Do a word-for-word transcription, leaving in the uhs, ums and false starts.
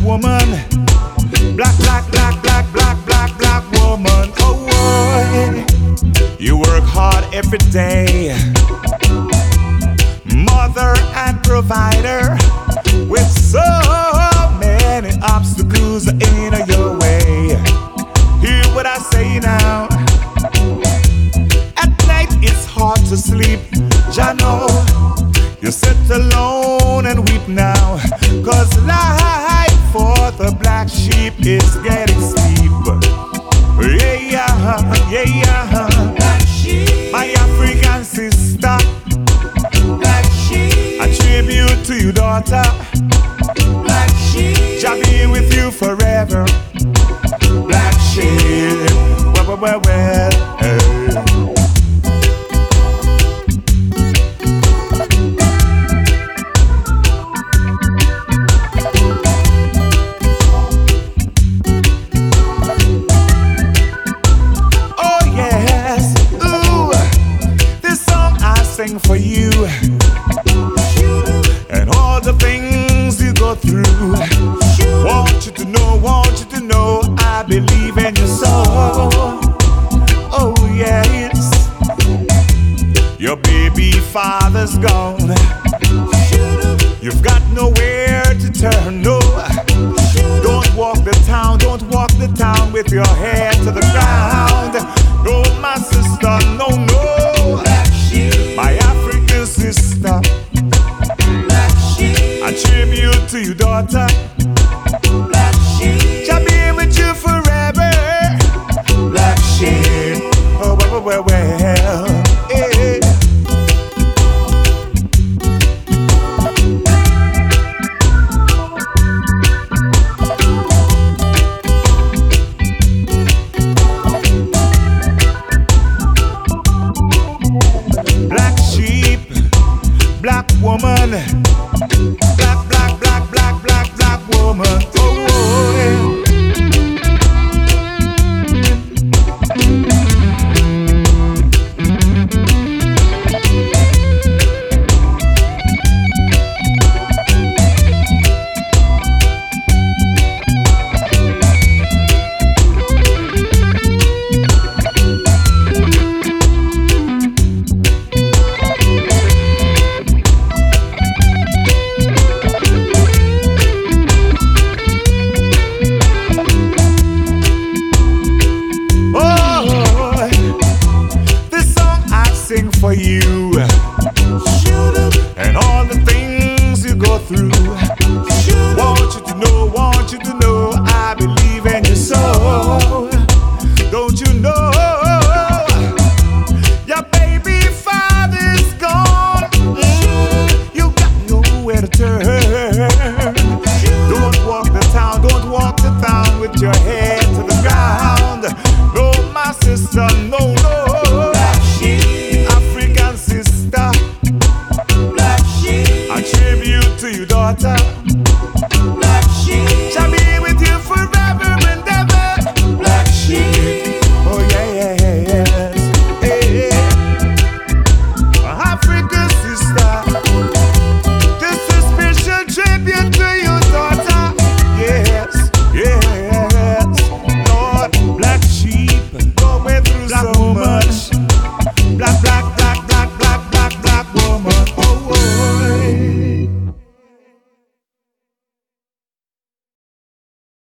woman, black, black, black, black, black, black, black woman. Oh boy, you work hard every day, mother and provider, with so many obstacles in your way. Hear what I say now. At night it's hard to sleep, Jano. You sit alone and weep now, 'cause life for the black sheep is getting steep. Yeah, yeah, yeah, yeah. Black sheep. My African sister, black sheep. A tribute to your daughter, black sheep. Jah be with you forever, black sheep. Well, well, well, well. Hey. For you and all the things you go through. Want you to know, want you to know, I believe in your soul. Oh yes, your baby father's gone. You've got nowhere to turn. No, don't walk the town, don't walk the town with your head to the ground. No, my sister, no, no. My African sister, black sheep. A tribute to your daughter, black sheep. Shall be with you forever, black sheep. Oh, well, well, well, hey. Black woman,